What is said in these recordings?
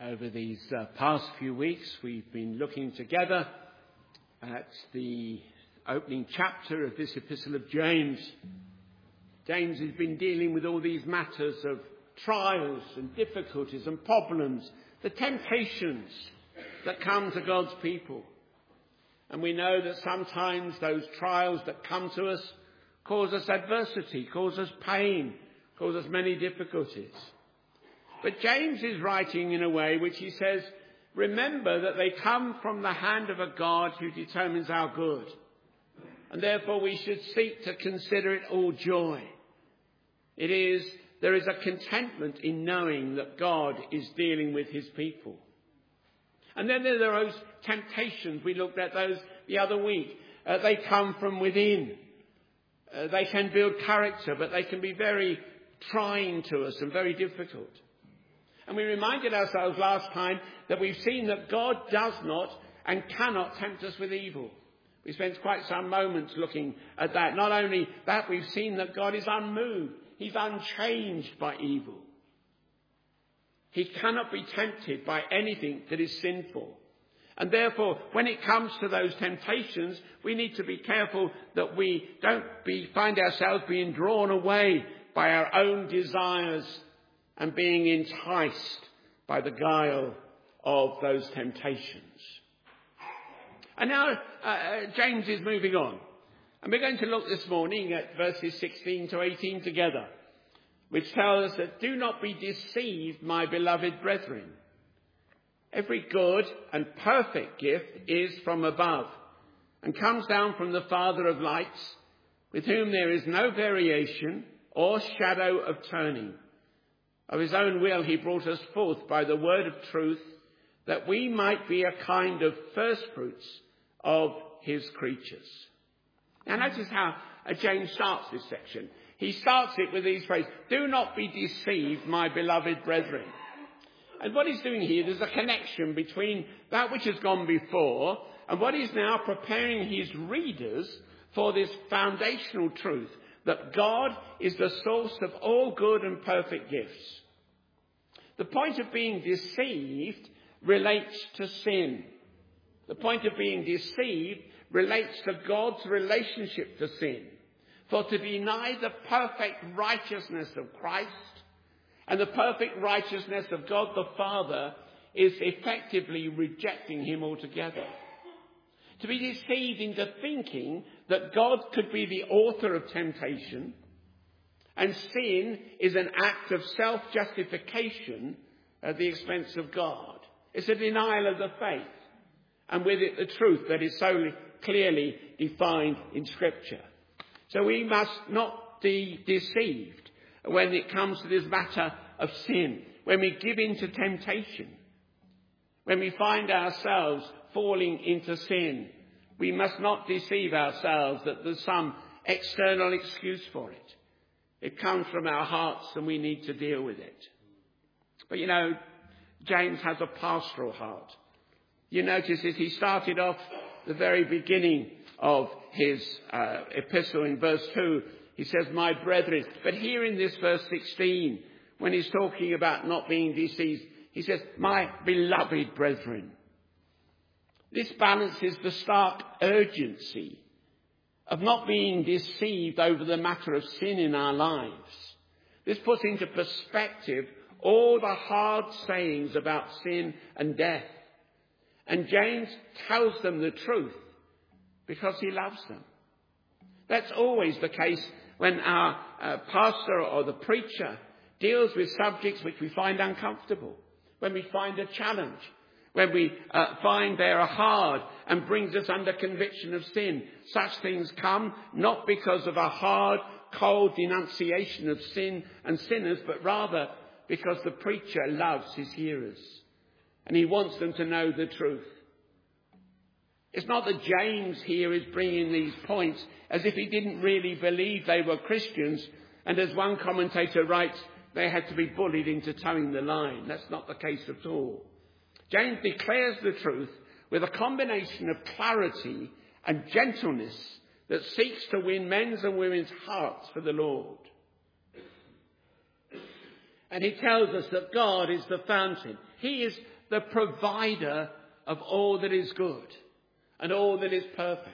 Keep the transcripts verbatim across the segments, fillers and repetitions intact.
Over these uh, past few weeks, we've been looking together at the opening chapter of this epistle of James. James has been dealing with all these matters of trials and difficulties and problems, the temptations that come to God's people. And we know that sometimes those trials that come to us cause us adversity, cause us pain, cause us many difficulties. But James is writing in a way which he says, remember that they come from the hand of a God who determines our good. And therefore we should seek to consider it all joy. It is, there is a contentment in knowing that God is dealing with his people. And then there are those temptations. We looked at those the other week. Uh, they come from within. Uh, they can build character, but they can be very trying to us and very difficult. And we reminded ourselves last time that we've seen that God does not and cannot tempt us with evil. We spent quite some moments looking at that. Not only that, we've seen that God is unmoved. He's unchanged by evil. He cannot be tempted by anything that is sinful. And therefore, when it comes to those temptations, we need to be careful that we don't be, find ourselves being drawn away by our own desires and being enticed by the guile of those temptations. And now uh, James is moving on. And we're going to look this morning at verses sixteen to eighteen together, which tell us that do not be deceived, my beloved brethren. Every good and perfect gift is from above and comes down from the Father of lights, with whom there is no variation or shadow of turning. Of his own will he brought us forth by the word of truth, that we might be a kind of firstfruits of his creatures. Now notice how uh, James starts this section. He starts it with these phrases, do not be deceived, my beloved brethren. And what he's doing here, there's a connection between that which has gone before and what he's now preparing his readers for this foundational truth, that God is the source of all good and perfect gifts. The point of being deceived relates to sin. The point of being deceived relates to God's relationship to sin. For to deny the perfect righteousness of Christ and the perfect righteousness of God the Father is effectively rejecting him altogether. To be deceived into thinking that God could be the author of temptation and sin is an act of self-justification at the expense of God. It's a denial of the faith and with it the truth that is so clearly defined in Scripture. So we must not be deceived when it comes to this matter of sin, when we give in to temptation, when we find ourselves falling into sin. We must not deceive ourselves that there's some external excuse for it. It comes from our hearts and we need to deal with it. But you know, James has a pastoral heart. You notice that he started off the very beginning of his uh, epistle in verse two. He says, my brethren. But here in this verse sixteen, when he's talking about not being deceived, he says, my beloved brethren. This balances the stark urgency of not being deceived over the matter of sin in our lives. This puts into perspective all the hard sayings about sin and death. And James tells them the truth because he loves them. That's always the case when our uh, pastor or the preacher deals with subjects which we find uncomfortable, when we find a challenge, when we uh, find they are hard and brings us under conviction of sin. Such things come not because of a hard, cold denunciation of sin and sinners, but rather because the preacher loves his hearers and he wants them to know the truth. It's not that James here is bringing these points as if he didn't really believe they were Christians, and as one commentator writes, they had to be bullied into towing the line. That's not the case at all. James declares the truth with a combination of clarity and gentleness that seeks to win men's and women's hearts for the Lord. And he tells us that God is the fountain. He is the provider of all that is good and all that is perfect.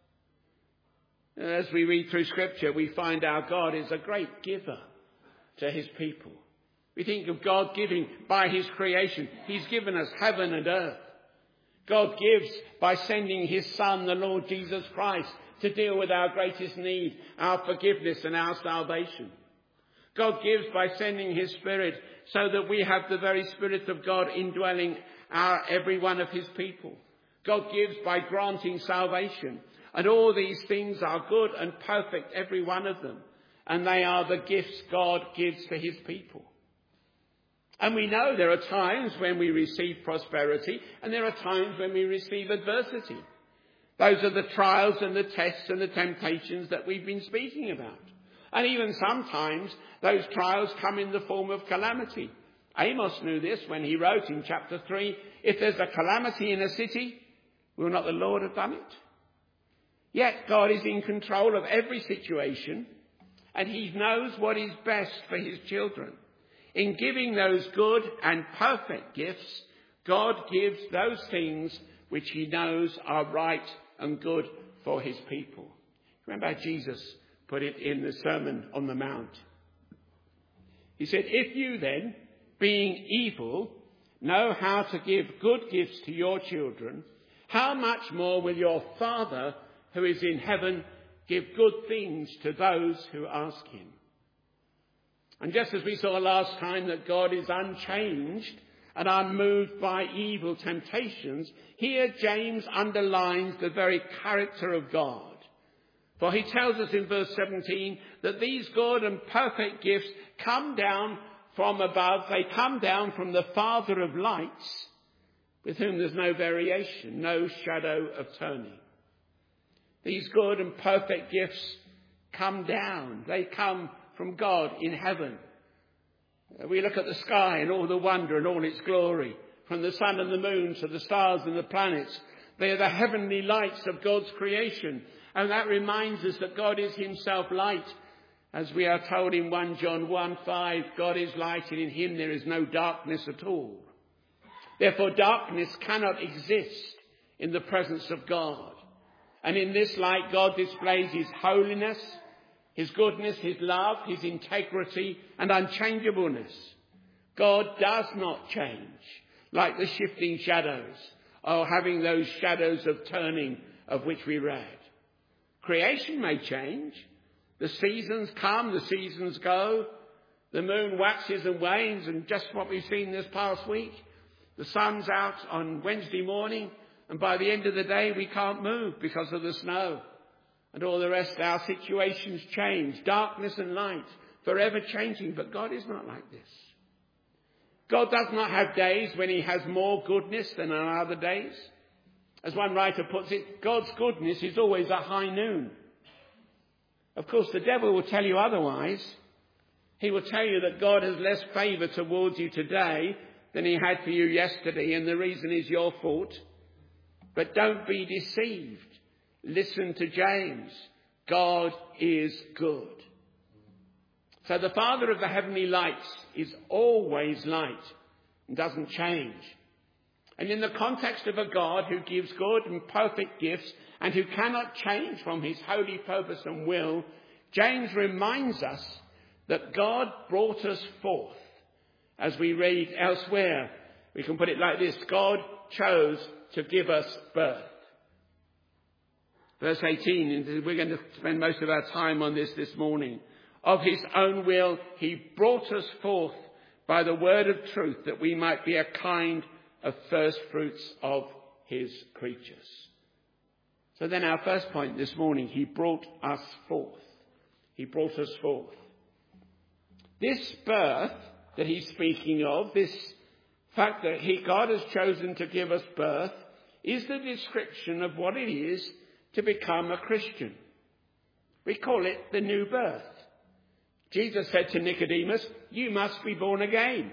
As we read through Scripture, we find our God is a great giver to his people. We think of God giving by his creation. He's given us heaven and earth. God gives by sending his Son, the Lord Jesus Christ, to deal with our greatest need, our forgiveness and our salvation. God gives by sending his Spirit so that we have the very Spirit of God indwelling our, every one of his people. God gives by granting salvation. And all these things are good and perfect, every one of them. And they are the gifts God gives to his people. And we know there are times when we receive prosperity and there are times when we receive adversity. Those are the trials and the tests and the temptations that we've been speaking about. And even sometimes those trials come in the form of calamity. Amos knew this when he wrote in chapter three, if there's a calamity in a city, will not the Lord have done it? Yet God is in control of every situation and he knows what is best for his children. In giving those good and perfect gifts, God gives those things which he knows are right and good for his people. Remember Jesus put it in the Sermon on the Mount. He said, if you then, being evil, know how to give good gifts to your children, how much more will your Father who is in heaven give good things to those who ask him? And just as we saw last time that God is unchanged and unmoved by evil temptations, here James underlines the very character of God. For he tells us in verse seventeen that these good and perfect gifts come down from above. They come down from the Father of lights, with whom there's no variation, no shadow of turning. These good and perfect gifts come down. They come from God in heaven. We look at the sky and all the wonder and all its glory, from the sun and the moon to the stars and the planets. They are the heavenly lights of God's creation. And that reminds us that God is himself light. As we are told in First John one five, God is light and in him there is no darkness at all. Therefore darkness cannot exist in the presence of God. And in this light God displays his holiness, his goodness, his love, his integrity and unchangeableness. God does not change like the shifting shadows or having those shadows of turning of which we read. Creation may change. The seasons come, the seasons go. The moon waxes and wanes, and just what we've seen this past week. The sun's out on Wednesday morning, and by the end of the day we can't move because of the snow. And all the rest, our situations change. Darkness and light, forever changing. But God is not like this. God does not have days when he has more goodness than on other days. As one writer puts it, God's goodness is always at high noon. Of course, the devil will tell you otherwise. He will tell you that God has less favour towards you today than he had for you yesterday, and the reason is your fault. But don't be deceived. Listen to James. God is good. So the Father of the heavenly lights is always light and doesn't change. And in the context of a God who gives good and perfect gifts and who cannot change from his holy purpose and will, James reminds us that God brought us forth. As we read elsewhere, we can put it like this: God chose to give us birth. Verse eighteen, we're going to spend most of our time on this this morning. Of his own will, he brought us forth by the word of truth, that we might be a kind of first fruits of his creatures. So then our first point this morning, he brought us forth. He brought us forth. This birth that he's speaking of, this fact that he, God has chosen to give us birth, is the description of what it is to become a Christian. We call it the new birth. Jesus said to Nicodemus, you must be born again.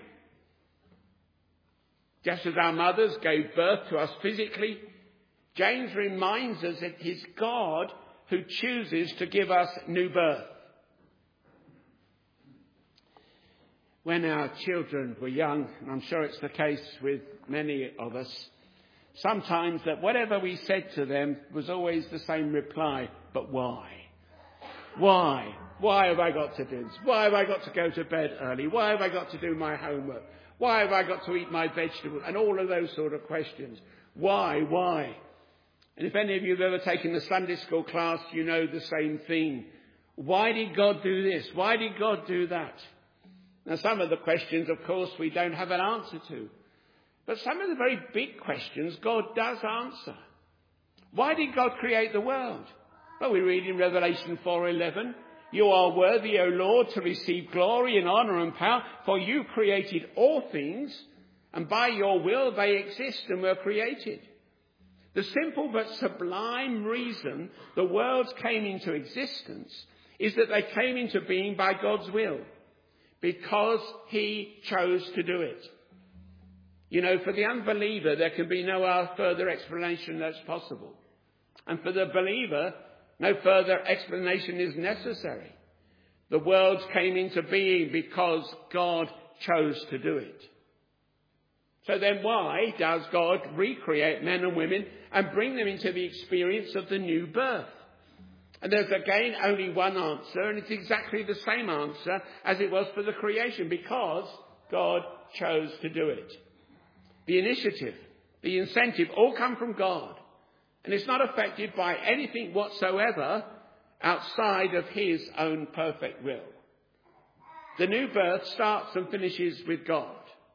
Just as our mothers gave birth to us physically, James reminds us that it is God who chooses to give us new birth. When our children were young, and I'm sure it's the case with many of us, sometimes that whatever we said to them was always the same reply, but why? Why? Why have I got to do this? Why have I got to go to bed early? Why have I got to do my homework? Why have I got to eat my vegetables? And all of those sort of questions. Why? Why? And if any of you have ever taken a Sunday school class, you know the same thing. Why did God do this? Why did God do that? Now, some of the questions, of course, we don't have an answer to. But some of the very big questions God does answer. Why did God create the world? Well, we read in Revelation four eleven, "You are worthy, O Lord, to receive glory and honour and power, for you created all things, and by your will they exist and were created." The simple but sublime reason the worlds came into existence is that they came into being by God's will, because he chose to do it. You know, for the unbeliever, there can be no further explanation that's possible. And for the believer, no further explanation is necessary. The worlds came into being because God chose to do it. So then why does God recreate men and women and bring them into the experience of the new birth? And there's again only one answer, and it's exactly the same answer as it was for the creation, because God chose to do it. The initiative, the incentive all come from God, and it's not affected by anything whatsoever outside of his own perfect will. The new birth starts and finishes with God.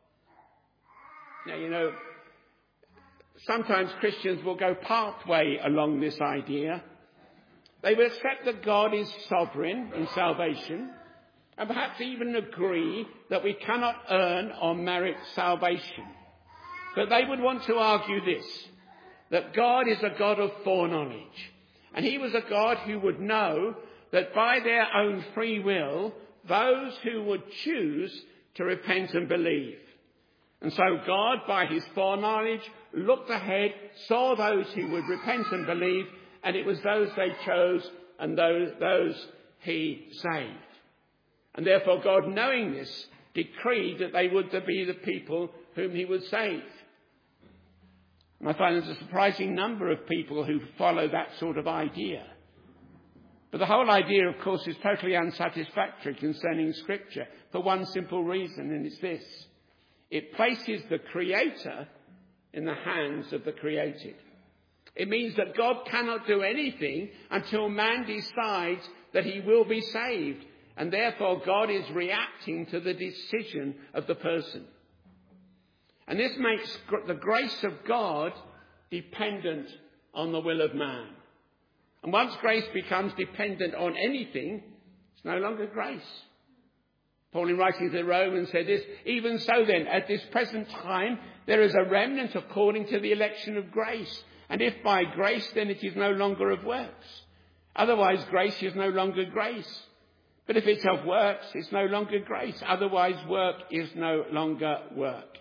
Now, you know, sometimes Christians will go partway along this idea. They will accept that God is sovereign in salvation, and perhaps even agree that we cannot earn or merit salvation. But they would want to argue this, that God is a God of foreknowledge, and he was a God who would know that by their own free will, those who would choose to repent and believe. And so God, by his foreknowledge, looked ahead, saw those who would repent and believe, and it was those they chose and those, those he saved. And therefore God, knowing this, decreed that they would be the people whom he would save. And I find there's a surprising number of people who follow that sort of idea. But the whole idea, of course, is totally unsatisfactory concerning Scripture for one simple reason, and it's this. It places the Creator in the hands of the created. It means that God cannot do anything until man decides that he will be saved. And therefore God is reacting to the decision of the person. And this makes the grace of God dependent on the will of man. And once grace becomes dependent on anything, it's no longer grace. Paul, in writing to the Romans, said this, "Even so then, at this present time, there is a remnant according to the election of grace. And if by grace, then it is no longer of works. Otherwise, grace is no longer grace. But if it's of works, it's no longer grace. Otherwise, work is no longer work."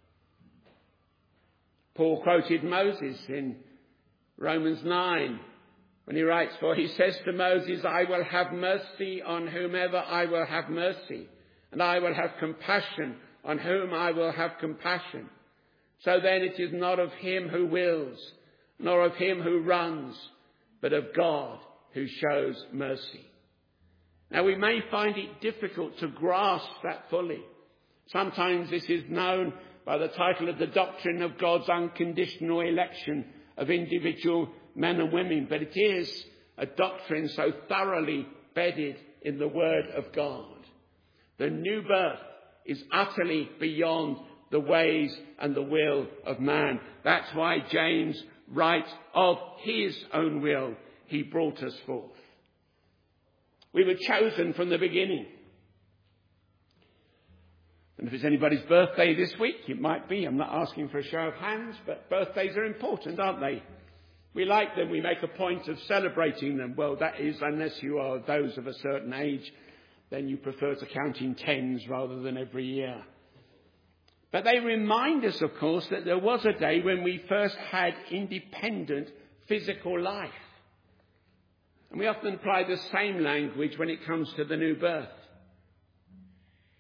Paul quoted Moses in Romans nine when he writes, "For he says to Moses, I will have mercy on whomever I will have mercy, and I will have compassion on whom I will have compassion. So then it is not of him who wills, nor of him who runs, but of God who shows mercy." Now, we may find it difficult to grasp that fully. Sometimes this is known by the title of the doctrine of God's unconditional election of individual men and women, but it is a doctrine so thoroughly bedded in the Word of God. The new birth is utterly beyond the ways and the will of man. That's why James writes, of his own will he brought us forth. We were chosen from the beginning. And if it's anybody's birthday this week, it might be. I'm not asking for a show of hands, but birthdays are important, aren't they? We like them. We make a point of celebrating them. Well, that is, unless you are those of a certain age, then you prefer to count in tens rather than every year. But they remind us, of course, that there was a day when we first had independent physical life. And we often apply the same language when it comes to the new birth.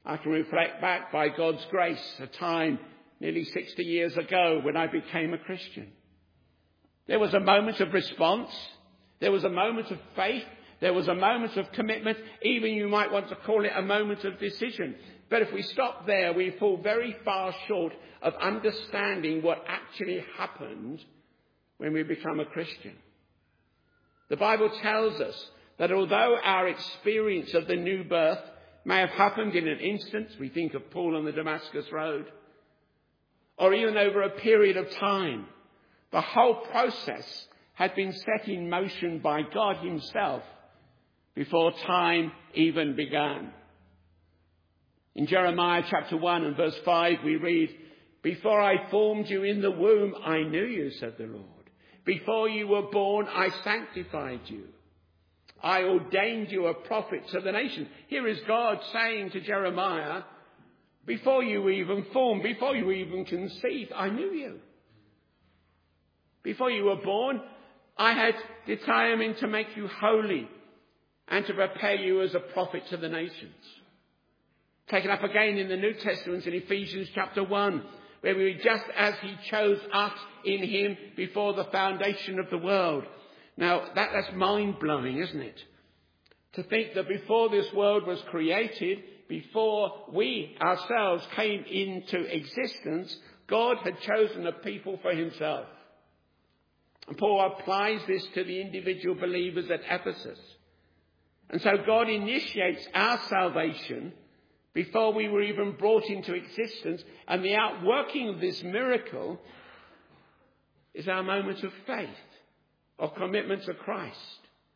I can reflect back by God's grace a time nearly sixty years ago when I became a Christian. There was a moment of response. There was a moment of faith. There was a moment of commitment. Even you might want to call it a moment of decision. But if we stop there, we fall very far short of understanding what actually happened when we become a Christian. The Bible tells us that although our experience of the new birth may have happened in an instant, we think of Paul on the Damascus Road, or even over a period of time, the whole process had been set in motion by God himself before time even began. In Jeremiah chapter one and verse five we read, "Before I formed you in the womb, I knew you, said the Lord. Before you were born, I sanctified you. I ordained you a prophet to the nation." Here is God saying to Jeremiah, before you were even formed, before you were even conceived, I knew you. Before you were born, I had determined to make you holy and to prepare you as a prophet to the nations. Taken up again in the New Testament in Ephesians chapter one, where we read, "Just as he chose us in him before the foundation of the world." Now, that, that's mind-blowing, isn't it? To think that before this world was created, before we ourselves came into existence, God had chosen a people for himself. And Paul applies this to the individual believers at Ephesus. And so God initiates our salvation before we were even brought into existence. And the outworking of this miracle is our moment of faith, of commitment to Christ.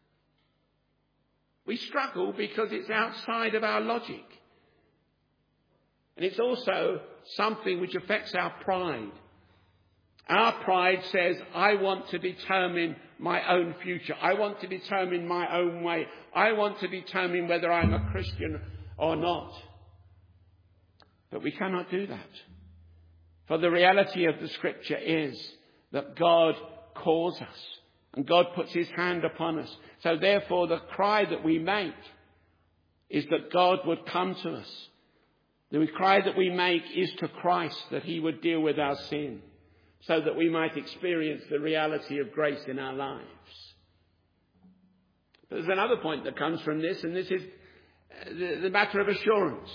We struggle because it's outside of our logic. And it's also something which affects our pride. Our pride says, I want to determine my own future. I want to determine my own way. I want to determine whether I'm a Christian or not. But we cannot do that. For the reality of the scripture is that God calls us and God puts his hand upon us. So therefore the cry that we make is that God would come to us. The cry that we make is to Christ, that he would deal with our sin, so that we might experience the reality of grace in our lives. But there's another point that comes from this, and this is the, the matter of assurance.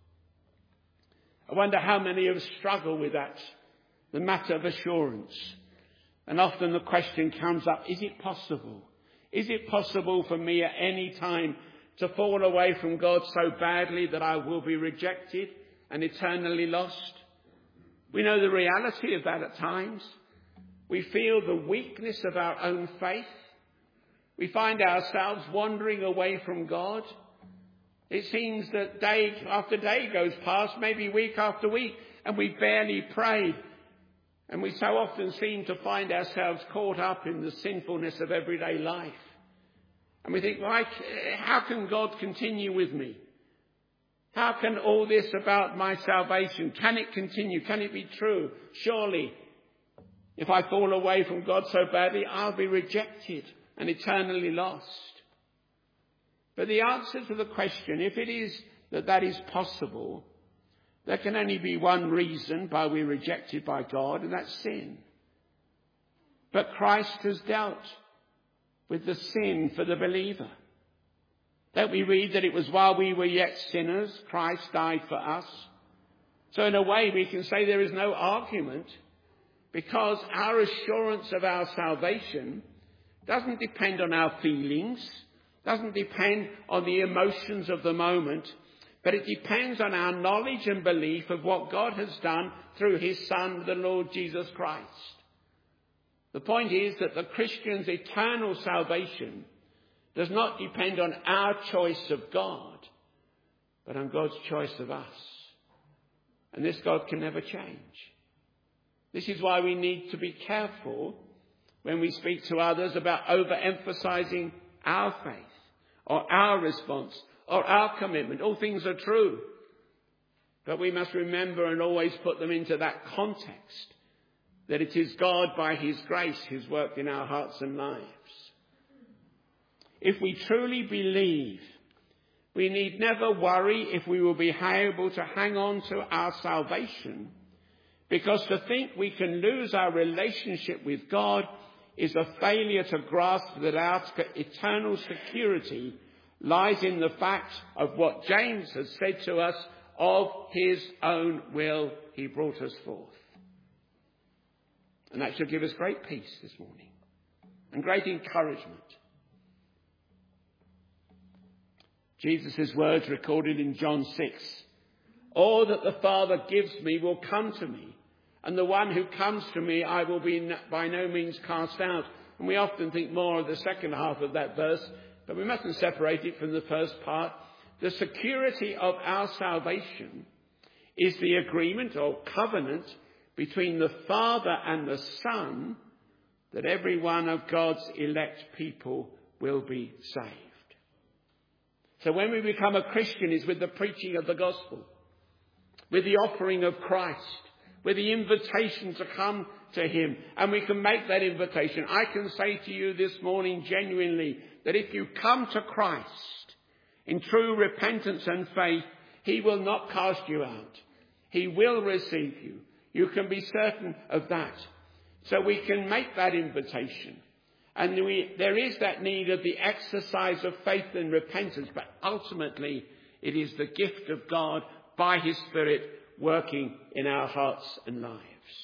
I wonder how many of us struggle with that, the matter of assurance. And often the question comes up, is it possible? Is it possible for me at any time to fall away from God so badly that I will be rejected and eternally lost? We know the reality of that at times. We feel the weakness of our own faith. We find ourselves wandering away from God. It seems that day after day goes past, maybe week after week, and we barely pray. And we so often seem to find ourselves caught up in the sinfulness of everyday life. And we think, like, how can God continue with me? How can all this about my salvation, can it continue? Can it be true? Surely, if I fall away from God so badly, I'll be rejected and eternally lost. But the answer to the question, if it is that that is possible, there can only be one reason why we're rejected by God, and that's sin. But Christ has dealt with the sin for the believer. Don't we read that it was while we were yet sinners, Christ died for us? So in a way we can say there is no argument, because our assurance of our salvation doesn't depend on our feelings, doesn't depend on the emotions of the moment, but it depends on our knowledge and belief of what God has done through his Son, the Lord Jesus Christ. The point is that the Christian's eternal salvation does not depend on our choice of God, but on God's choice of us. And this God can never change. This is why we need to be careful when we speak to others about overemphasizing our faith or our response or our commitment. All things are true, but we must remember and always put them into that context, that it is God by his grace who's worked in our hearts and lives. If we truly believe We need never worry if we will be able to hang on to our salvation, because to think we can lose our relationship with God is a failure to grasp that our eternal security lies in the fact of what James has said to us, of his own will he brought us forth. And that should give us great peace this morning and great encouragement. Jesus' words recorded in John six. All that the Father gives me will come to me, and the one who comes to me I will be by no means cast out. And we often think more of the second half of that verse, but we mustn't separate it from the first part. The security of our salvation is the agreement or covenant between the Father and the Son that every one of God's elect people will be saved. So when we become a Christian, it's with the preaching of the gospel, with the offering of Christ, with the invitation to come to him. And we can make that invitation. I can say to you this morning genuinely that if you come to Christ in true repentance and faith, he will not cast you out. He will receive you. You can be certain of that. So we can make that invitation. And we, there is that need of the exercise of faith and repentance, but ultimately it is the gift of God by his Spirit working in our hearts and lives.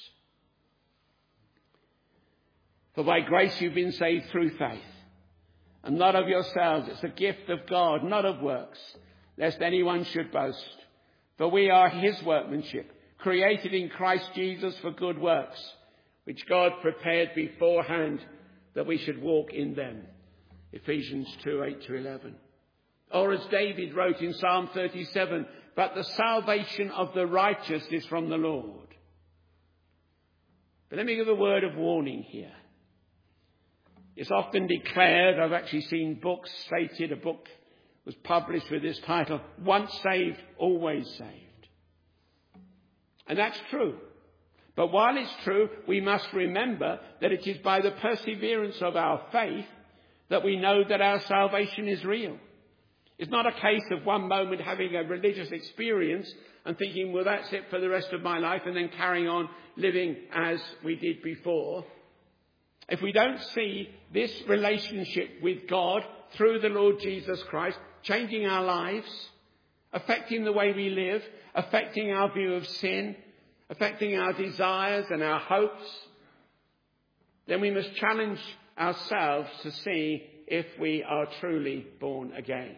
For by grace you've been saved through faith, and not of yourselves. It's a gift of God, not of works, lest anyone should boast. For we are his workmanship, created in Christ Jesus for good works, which God prepared beforehand that we should walk in them. Ephesians two, eight to eleven. Or as David wrote in Psalm thirty-seven, but the salvation of the righteous is from the Lord. But let me give a word of warning here. It's often declared, I've actually seen books stated, a book was published with this title, Once Saved, Always Saved. And that's true. But while it's true, we must remember that it is by the perseverance of our faith that we know that our salvation is real. It's not a case of one moment having a religious experience and thinking, well, that's it for the rest of my life, and then carrying on living as we did before. If we don't see this relationship with God through the Lord Jesus Christ changing our lives, affecting the way we live, affecting our view of sin, affecting our desires and our hopes, then we must challenge ourselves to see if we are truly born again.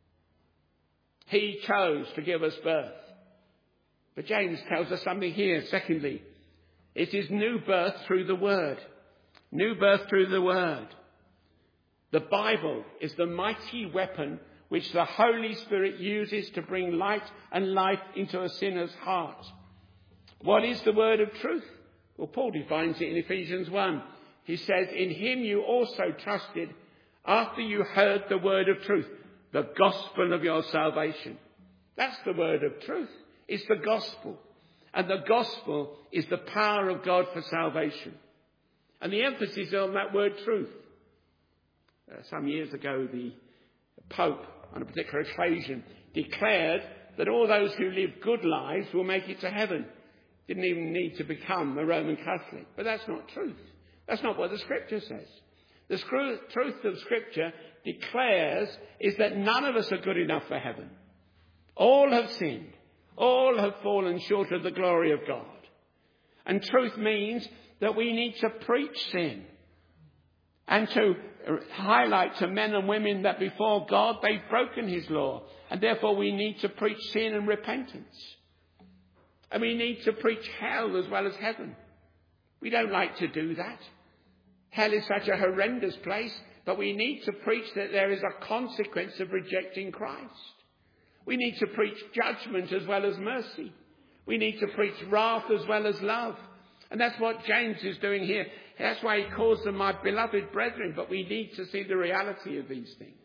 He chose to give us birth. But James tells us something here. Secondly, it is new birth through the Word. New birth through the Word. The Bible is the mighty weapon which the Holy Spirit uses to bring light and life into a sinner's heart. What is the word of truth? Well, Paul defines it in Ephesians one. He says, in him you also trusted after you heard the word of truth, the gospel of your salvation. That's the word of truth. It's the gospel. And the gospel is the power of God for salvation. And the emphasis on that word truth. Uh, some years ago, the Pope, on a particular occasion, declared that all those who live good lives will make it to heaven. Didn't even need to become a Roman Catholic. But that's not truth. That's not what the Scripture says. The screw, truth of Scripture declares is that none of us are good enough for heaven. All have sinned. All have fallen short of the glory of God. And truth means that we need to preach sin and to highlight to men and women that before God they've broken his law. And therefore we need to preach sin and repentance. And we need to preach hell as well as heaven. We don't like to do that. Hell is such a horrendous place, but we need to preach that there is a consequence of rejecting Christ. We need to preach judgment as well as mercy. We need to preach wrath as well as love. And that's what James is doing here. That's why he calls them my beloved brethren, but we need to see the reality of these things.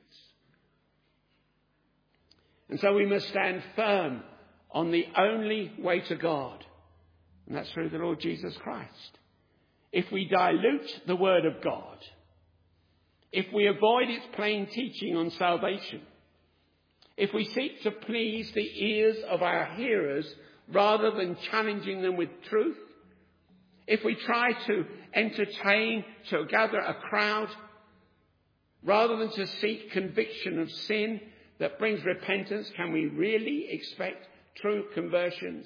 And so we must stand firm on the only way to God, and that's through the Lord Jesus Christ. If we dilute the word of God, if we avoid its plain teaching on salvation, if we seek to please the ears of our hearers rather than challenging them with truth, if we try to entertain, to gather a crowd, rather than to seek conviction of sin that brings repentance, can we really expect true conversions?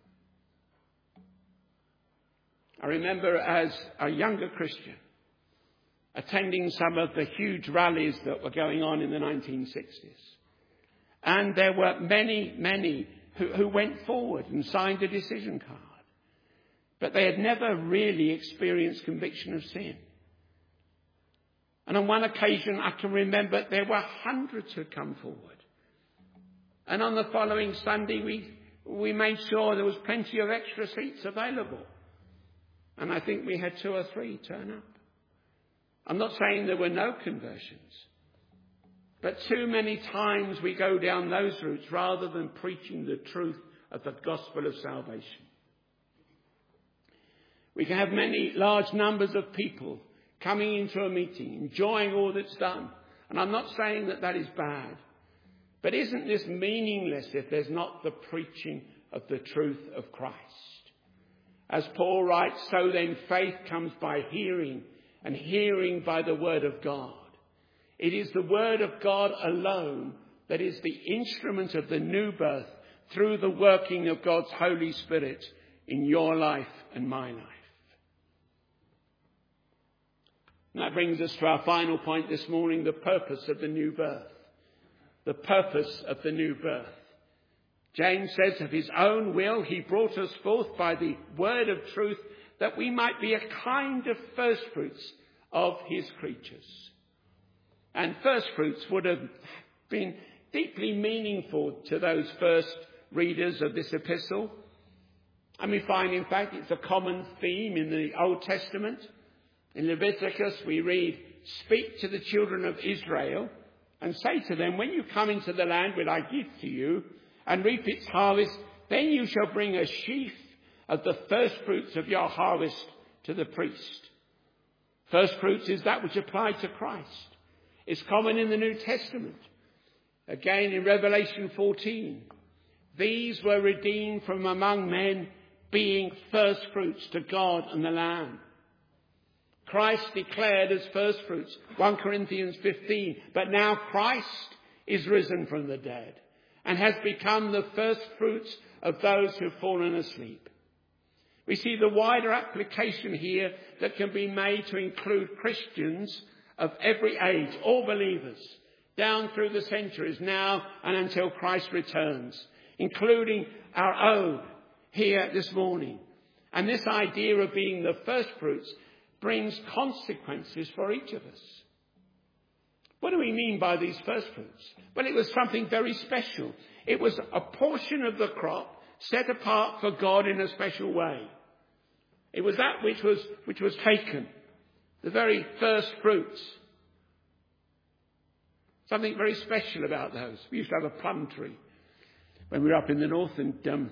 I remember as a younger Christian attending some of the huge rallies that were going on in the nineteen sixties. And there were many, many who, who went forward and signed a decision card. But they had never really experienced conviction of sin. And on one occasion, I can remember there were hundreds who had come forward. And on the following Sunday, we, we made sure there was plenty of extra seats available. And I think we had two or three turn up. I'm not saying there were no conversions. But too many times we go down those routes rather than preaching the truth of the gospel of salvation. We can have many large numbers of people coming into a meeting, enjoying all that's done. And I'm not saying that that is bad. But isn't this meaningless if there's not the preaching of the truth of Christ? As Paul writes, so then faith comes by hearing, and hearing by the word of God. It is the word of God alone that is the instrument of the new birth through the working of God's Holy Spirit in your life and my life. And that brings us to our final point this morning, the purpose of the new birth. The purpose of the new birth. James says of his own will, he brought us forth by the word of truth that we might be a kind of first fruits of his creatures. And first fruits would have been deeply meaningful to those first readers of this epistle. And we find, in fact, it's a common theme in the Old Testament. In Leviticus, we read, speak to the children of Israel and say to them, when you come into the land which I give to you and reap its harvest, then you shall bring a sheaf of the first fruits of your harvest to the priest. First fruits is that which applied to Christ. It's common in the New Testament. Again in Revelation fourteen, these were redeemed from among men, being first fruits to God and the Lamb. Christ declared as first fruits, First Corinthians fifteen, but now Christ is risen from the dead and has become the first fruits of those who have fallen asleep. We see the wider application here that can be made to include Christians of every age, all believers, down through the centuries now and until Christ returns, including our own here this morning. And this idea of being the first fruits brings consequences for each of us. What do we mean by these first fruits? Well, it was something very special. It was a portion of the crop set apart for God in a special way. It was that which was, which was taken, the very first fruits. Something very special about those. We used to have a plum tree when we were up in the north, and um,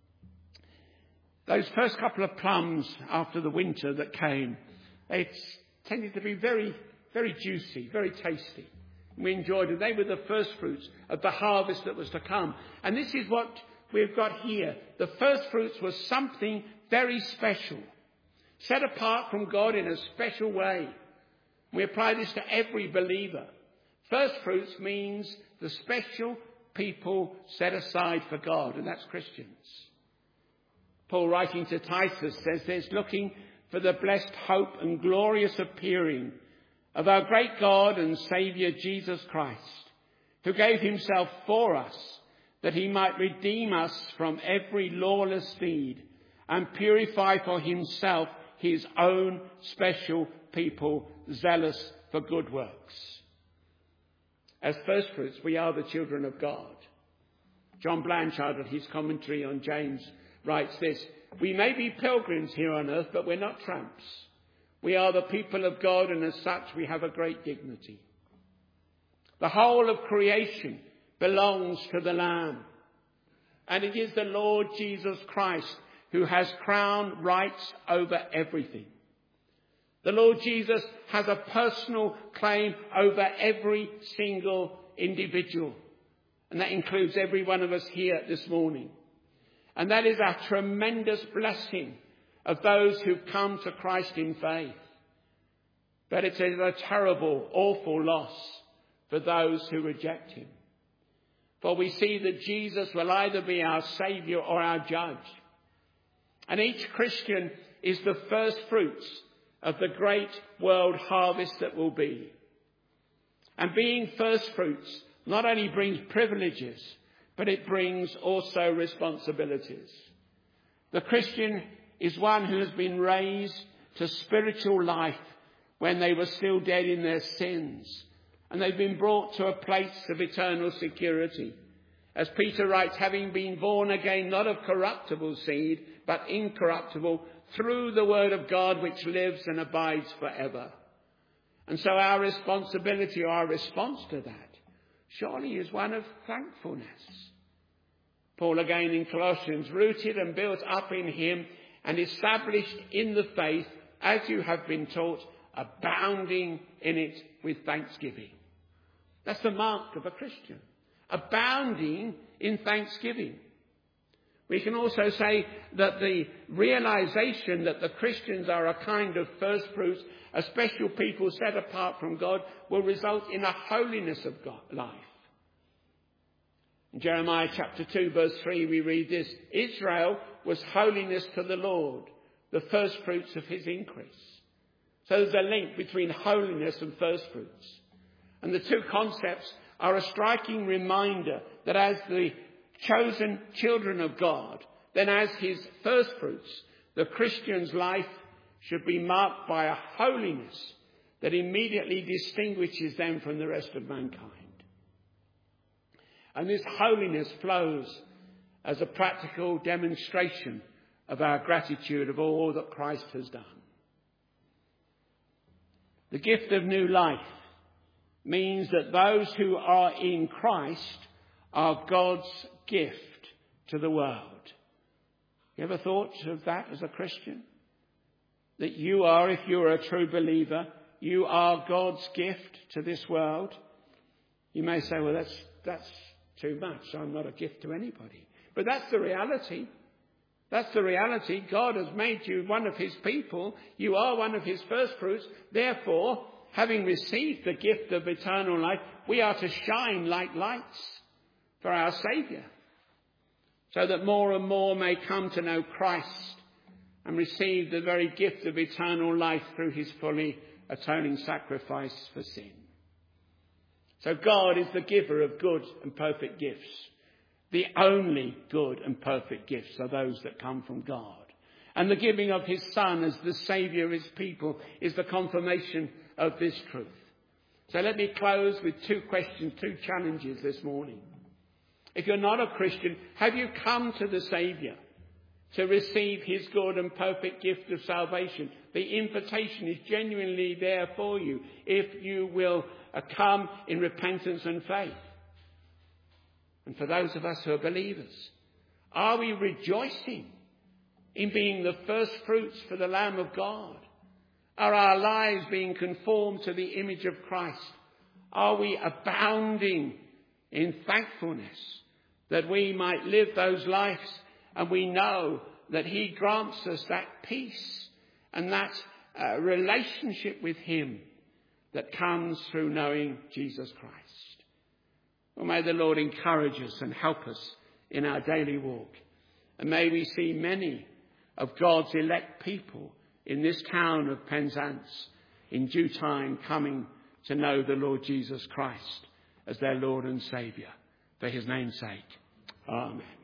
those first couple of plums after the winter that came, they tended to be very, very juicy, very tasty. We enjoyed it. They were the first fruits of the harvest that was to come. And this is what we've got here. The first fruits was something very special, set apart from God in a special way. We apply this to every believer. First fruits means the special people set aside for God, and that's Christians. Paul, writing to Titus, says there's looking for the blessed hope and glorious appearing of our great God and Saviour Jesus Christ, who gave himself for us, that he might redeem us from every lawless deed and purify for himself his own special people, zealous for good works. As first fruits, we are the children of God. John Blanchard, in his commentary on James, writes this: we may be pilgrims here on earth, but we're not tramps. We are the people of God, and as such we have a great dignity. The whole of creation belongs to the Lamb, and it is the Lord Jesus Christ who has crown rights over everything. The Lord Jesus has a personal claim over every single individual. And that includes every one of us here this morning. And that is our tremendous blessing of those who've come to Christ in faith. But it's a terrible, awful loss for those who reject him. For we see that Jesus will either be our Saviour or our judge. And each Christian is the first fruits of the great world harvest that will be. And being first fruits not only brings privileges, but it brings also responsibilities. The Christian is one who has been raised to spiritual life when they were still dead in their sins. And they've been brought to a place of eternal security. As Peter writes, having been born again, not of corruptible seed, but incorruptible, through the word of God which lives and abides forever. And so our responsibility, or our response to that, surely is one of thankfulness. Paul again in Colossians, rooted and built up in him and established in the faith, as you have been taught, abounding in it with thanksgiving. That's the mark of a Christian. Abounding in thanksgiving. We can also say that the realization that the Christians are a kind of first fruits, a special people set apart from God, will result in a holiness of God, life. In Jeremiah chapter two, verse three, we read this: Israel was holiness to the Lord, the first fruits of his increase. So there's a link between holiness and first fruits. And the two concepts are a striking reminder that as the chosen children of God, then as his first fruits, the Christian's life should be marked by a holiness that immediately distinguishes them from the rest of mankind. And this holiness flows as a practical demonstration of our gratitude of all that Christ has done. The gift of new life means that those who are in Christ are God's gift to the world. You ever thought of that as a Christian? That you are, if you're a true believer, you are God's gift to this world? You may say, well, that's that's too much. I'm not a gift to anybody. But that's the reality. That's the reality. God has made you one of his people. You are one of his first fruits. Therefore, having received the gift of eternal life, we are to shine like lights for our Saviour, so that more and more may come to know Christ and receive the very gift of eternal life through his fully atoning sacrifice for sin. So God is the giver of good and perfect gifts. The only good and perfect gifts are those that come from God. And the giving of his Son as the Saviour of his people is the confirmation of this truth. So let me close with two questions, two challenges this morning. If you're not a Christian, have you come to the Saviour to receive his good and perfect gift of salvation? The invitation is genuinely there for you if you will come in repentance and faith. And for those of us who are believers, are we rejoicing in being the first fruits for the Lamb of God? Are our lives being conformed to the image of Christ? Are we abounding in thankfulness that we might live those lives, and we know that he grants us that peace and that uh, relationship with him that comes through knowing Jesus Christ? Well, may the Lord encourage us and help us in our daily walk. And may we see many of God's elect people in this town of Penzance in due time coming to know the Lord Jesus Christ as their Lord and Saviour. For his name's sake. Amen.